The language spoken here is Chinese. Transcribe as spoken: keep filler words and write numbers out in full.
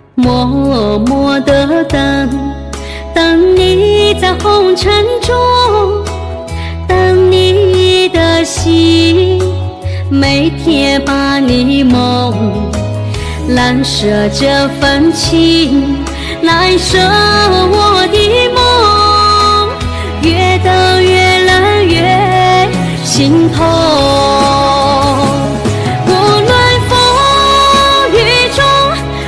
默默地等，等你在红尘中，等你的心，每天把你梦，难舍这份情，难舍我的梦，越等越